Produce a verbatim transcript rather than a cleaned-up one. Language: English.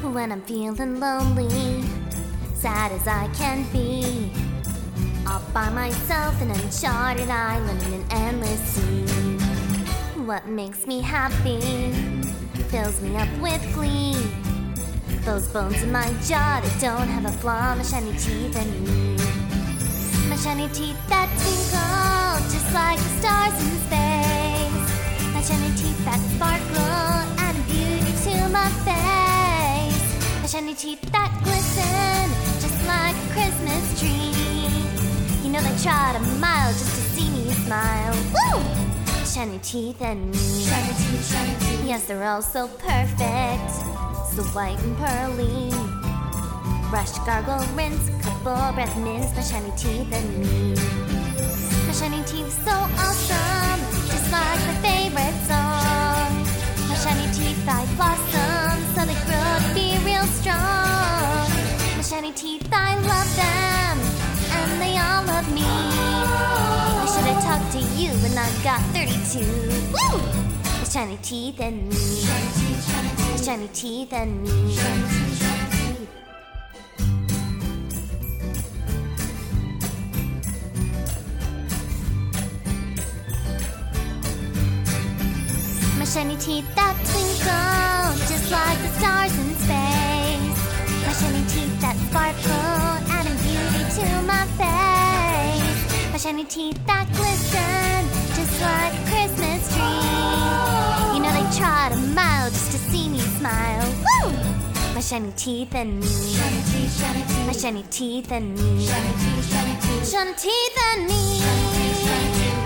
When I'm feeling lonely, sad as I can be, all by myself in an uncharted island in an endless sea. What makes me happy fills me up with glee. Those bones in my jaw that don't have a flaw, my shiny teeth and me. My shiny teeth that twinkle just like the stars in space. My shiny teeth that sparkle, adding beauty to my face. My shiny teeth that glisten just like a Christmas tree. You know they trot a mile just to see me smile. Woo! Shiny teeth and me. Shiny teeth, shiny teeth. Yes, they're all so perfect, so white and pearly. Brush, gargle, rinse, couple breath mints. My shiny teeth and me. My shiny teeth so awesome, just like my favorite song. My shiny teeth I blossom, so they grow to be real strong. My shiny teeth I love them, and they all love me. I should have talked to you when I got thirty-two. Woo! My shiny teeth and me. Shiny teeth, shiny teeth. My shiny teeth and me. Shiny teeth, shiny teeth. My shiny teeth that twinkle just like the stars in space. My shiny teeth that sparkle, adding beauty to my face. My shiny teeth that glisten just like a Christmas tree. You know they trot a mile just to see me smile. Woo! My shiny teeth and me. Shiny teeth, shiny teeth. My shiny teeth and me. Shiny teeth, shiny teeth. Shiny teeth and me. Shiny teeth, shiny teeth.